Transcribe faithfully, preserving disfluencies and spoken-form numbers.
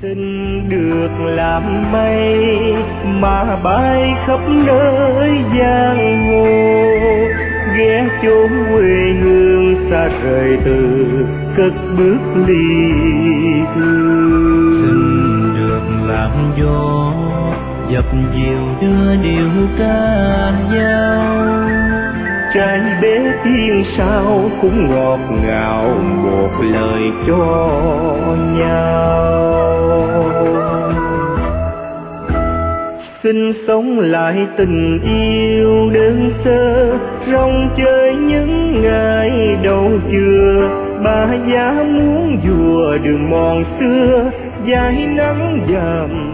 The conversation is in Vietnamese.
Xin được làm mây mà bay khắp nơi giang hồ, ghé chốn quê hương xa rời từ cất bước ly thương. Xin được làm gió dập dìu đưa điệu ca dao, trái bé thiên sao cũng ngọt ngào một lời cho nhau. Xin sống lại tình yêu đơn sơ, rong chơi những ngày đầu chưa. Bà giá muốn vùa đường mòn xưa, dải nắng dầm